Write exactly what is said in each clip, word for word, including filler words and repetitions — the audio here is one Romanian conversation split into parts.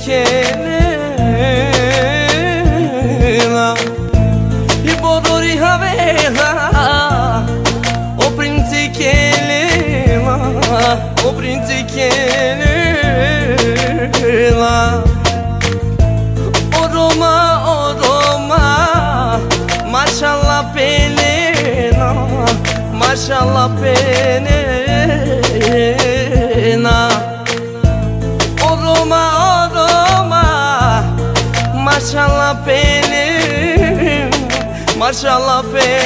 prinzikela I bodori havela O prinzikela O prinzikela O Roma o Roma Maşallah pelena Maşallah pelena O Roma o Roma Maşallah pelena Maşallah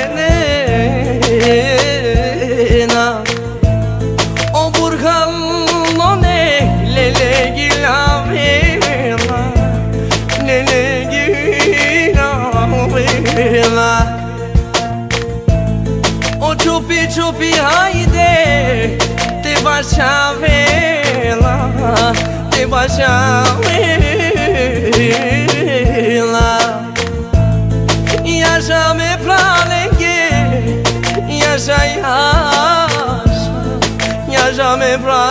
pelena O Burhan o ne lele gilavela Lele gilavela O çupi çupi haydi Te başa vela Te başa vela Yaşa me pralenge Yaşa yaşa Yaşa me pralenge